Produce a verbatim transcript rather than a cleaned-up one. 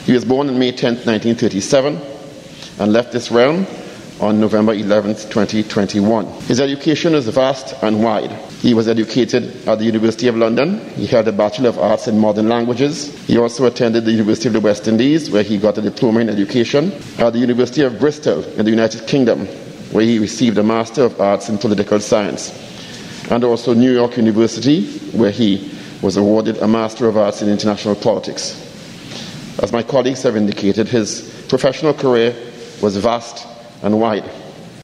He was born on May tenth, nineteen thirty-seven, and left this realm on November eleventh, twenty twenty-one. His education is vast and wide. He was educated at the University of London. He held a Bachelor of Arts in Modern Languages. He also attended the University of the West Indies, where he got a diploma in education. At the University of Bristol in the United Kingdom, where he received a Master of Arts in Political Science. And also New York University, where he was awarded a Master of Arts in International Politics. As my colleagues have indicated, his professional career was vast and wide.